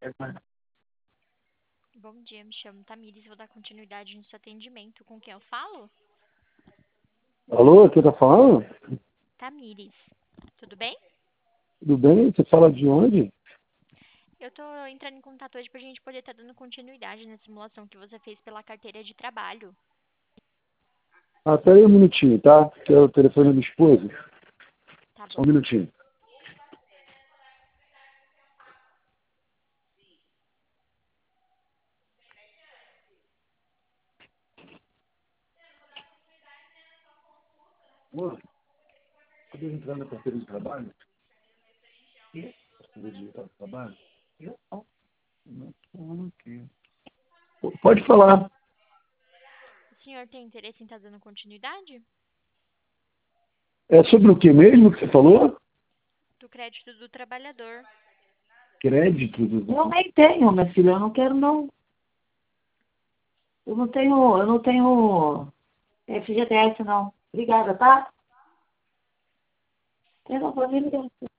Bom dia, me chamo Tamires, vou dar continuidade no seu atendimento. Com quem eu falo? Alô, quem tá falando? Tamires. Tudo bem? Tudo bem? Você fala de onde? Eu tô entrando em contato hoje pra gente poder estar dando continuidade na simulação que você fez pela carteira de trabalho. Ah, pera aí um minutinho, tá? Que é o telefone da esposa. Tá Só bom. um minutinho. Amor, poder entrar na carteira de trabalho? Carteira de trabalho? Não, aqui. Pode falar. O senhor tem interesse em estar dando continuidade? É sobre o que mesmo que você falou? Do crédito do trabalhador. Crédito? Eu nem tenho, minha filha, eu não quero não. Eu não tenho FGTS não. Obrigada, tá? Eu não vou nem ligar.